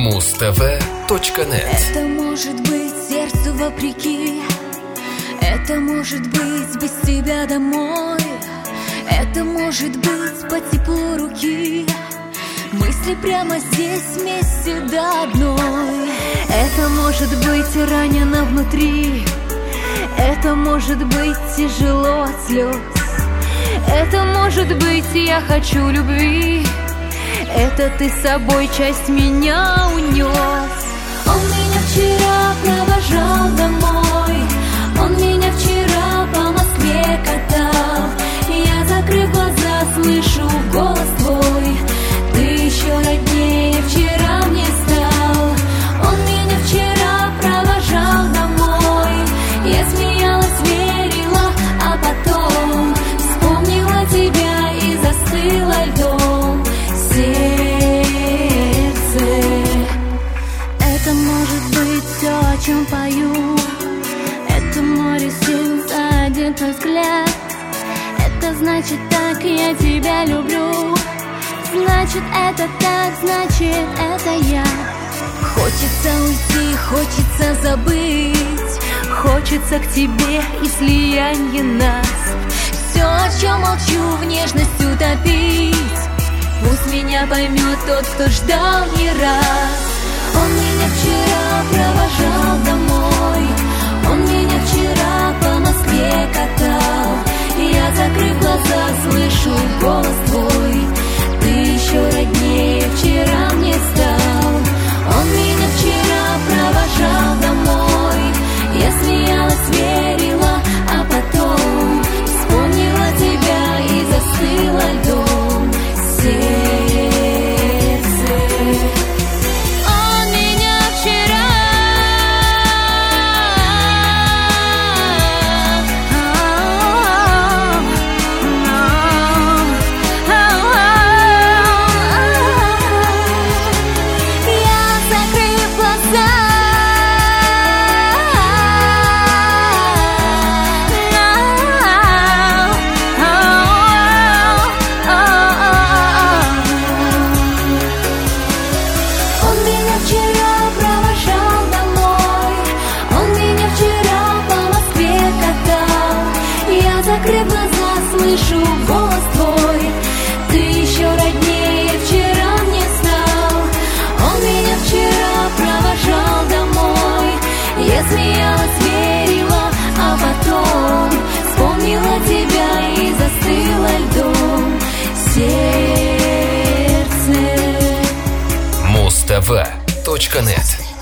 Muz-tv.net. Это может быть сердцу вопреки, это может быть без тебя домой, это может быть по теплу руки, мысли прямо здесь вместе до одной. Это может быть ранено внутри, это может быть тяжело от слез, это может быть я хочу любви, это ты с собой часть меня унес. Он меня вчера провожал домой, он меня вчера по Москве катал. Я, закрыв глаза, слышу голос твой, ты еще роднее вчера мне стал. Он меня вчера провожал домой, я смеялась, верила, а потом вспомнила тебя и застыла льдом сердце. Это может быть все, о чем пою, это море сил за один твой взгляд. Это значит так, я тебя люблю, значит это так, значит это я. Хочется уйти, хочется забыть, хочется к тебе и слияние нас. Все, о чем молчу, в нежность утопить, пусть меня поймет тот, кто ждал не раз. Он меня вчера провожал домой, он меня вчера по Москве катал. Я, закрыв глаза, слышу голос твой, ты еще роднее вчера мне стал. Он меня вчера провожал домой, я смеялась, верила, а потом вспомнила тебя и застыла льдом сердце. Закрыв глаза, слышу голос твой, ты еще роднее вчера мне стал. Он меня вчера провожал домой, я смеялась, верила, а потом вспомнила тебя и застыла льдом сердце. Muz-tv.net.